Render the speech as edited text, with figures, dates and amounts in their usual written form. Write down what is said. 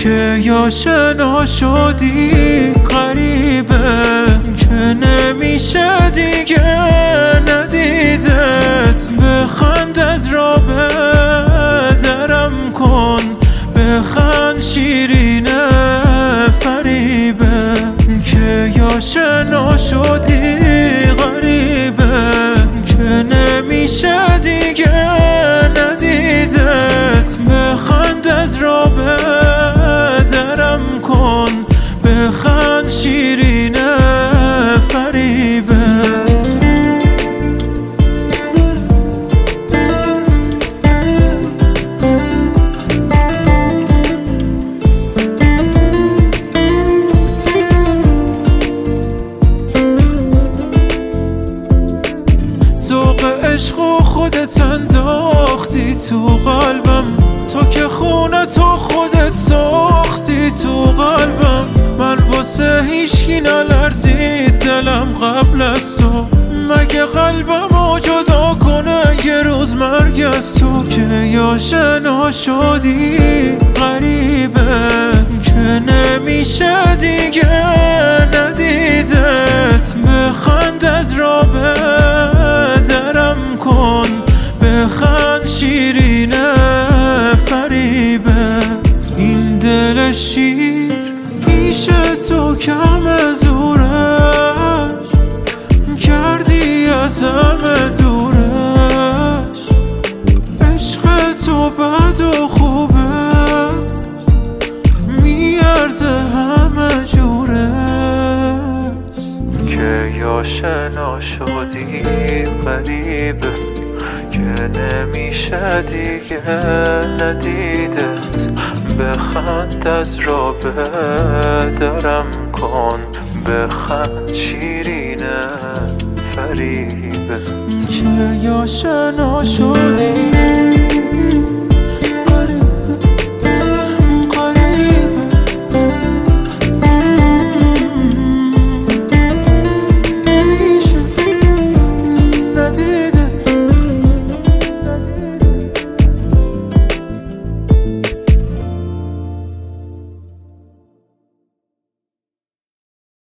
که یا شنا شدی غریبه که نمیشه دیگه ندیدت. بخند از را درم کن، بخند شیرینه فریبه که یا شنا شدی غریبه که نمیشه دیگه ندیدت. بخند از را درم کن، بخند شیرینه فریبت. ذوق عشق و خودت انداختی تو قلبم، تو که خونه تو خودت ساختی تو قلبم. من واسه هیچکی نلرزید دلم قبل از تو، مگه قلبمو جدا کنه یه روز مرگ از تو. که یا شنا شدی غریبه که نمیشه دیگه ندیدت. بخند از را درم کن، بخند شیرینه فریبت. این دل شیر پیش تو کم زورش، کردی از همه دورش. عشق تو بد و خوبه میارزه همه جورش. که یا شنا شدی غریبه که نمیشه دیگه ندیدت. بخند از را درم کن، بخند شیرینه فریبه که یا شنا شدی